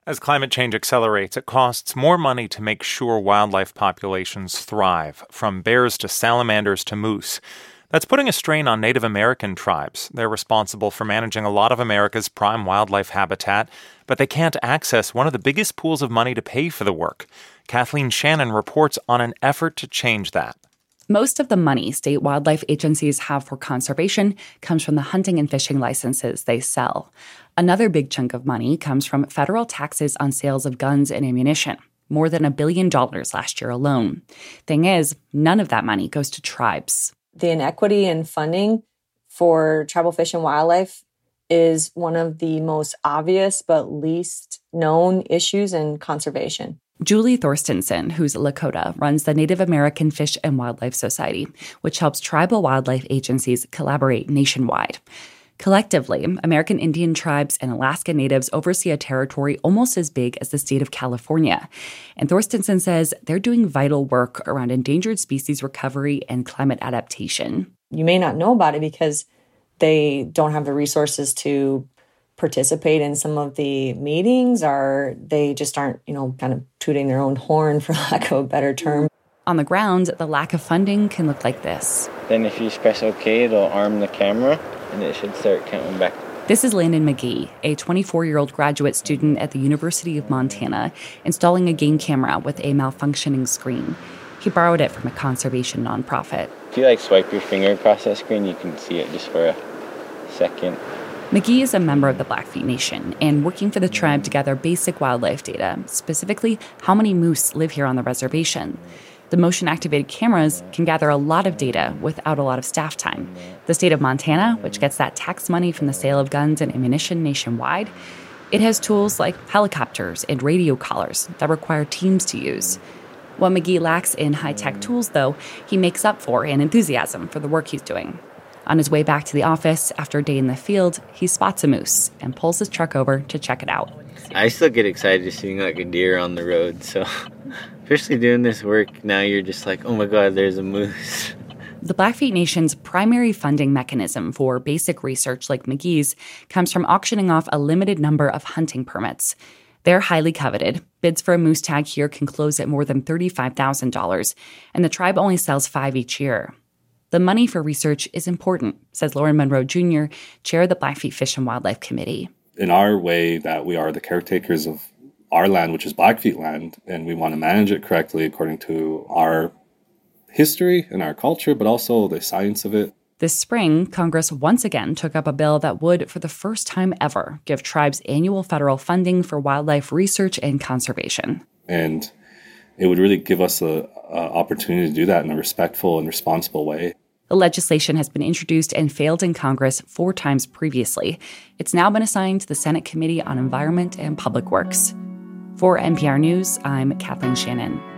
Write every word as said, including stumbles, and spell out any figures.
As climate change accelerates, it costs more money to make sure wildlife populations thrive, from bears to salamanders to moose. That's putting a strain on Native American tribes. They're responsible for managing a lot of America's prime wildlife habitat, but they can't access one of the biggest pools of money to pay for the work. Kathleen Shannon reports on an effort to change that. Most of the money state wildlife agencies have for conservation comes from the hunting and fishing licenses they sell. Another big chunk of money comes from federal taxes on sales of guns and ammunition, more than a billion dollars last year alone. Thing is, none of that money goes to tribes. The inequity in funding for tribal fish and wildlife is one of the most obvious but least known issues in conservation. Julie Thorstensen, who's Lakota, runs the Native American Fish and Wildlife Society, which helps tribal wildlife agencies collaborate nationwide. Collectively, American Indian tribes and Alaska Natives oversee a territory almost as big as the state of California. And Thorstensen says they're doing vital work around endangered species recovery and climate adaptation. You may not know about it because they don't have the resources to participate in some of the meetings, or they just aren't, you know, kind of tooting their own horn, for lack of a better term. On the ground, the lack of funding can look like this. Then if you press OK, it'll arm the camera, and it should start counting back. This is Landon McGee, a twenty-four-year-old graduate student at the University of Montana, installing a game camera with a malfunctioning screen. He borrowed it from a conservation nonprofit. If you like swipe your finger across that screen, you can see it just for a second. McGee is a member of the Blackfeet Nation and working for the tribe to gather basic wildlife data, specifically how many moose live here on the reservation. The motion-activated cameras can gather a lot of data without a lot of staff time. The state of Montana, which gets that tax money from the sale of guns and ammunition nationwide, it has tools like helicopters and radio collars that require teams to use. What McGee lacks in high-tech tools, though, he makes up for in enthusiasm for the work he's doing. On his way back to the office after a day in the field, he spots a moose and pulls his truck over to check it out. I still get excited just seeing like a deer on the road, so especially doing this work, now you're just like, oh my God, there's a moose. The Blackfeet Nation's primary funding mechanism for basic research like McGee's comes from auctioning off a limited number of hunting permits. They're highly coveted. Bids for a moose tag here can close at more than thirty-five thousand dollars, and the tribe only sells five each year. The money for research is important, says Lauren Monroe Junior, chair of the Blackfeet Fish and Wildlife Committee. In our way that we are the caretakers of our land, which is Blackfeet land, and we want to manage it correctly according to our history and our culture, but also the science of it. This spring, Congress once again took up a bill that would, for the first time ever, give tribes annual federal funding for wildlife research and conservation. And it would really give us a, a opportunity to do that in a respectful and responsible way. The legislation has been introduced and failed in Congress four times previously. It's now been assigned to the Senate Committee on Environment and Public Works. For N P R News, I'm Kathleen Shannon.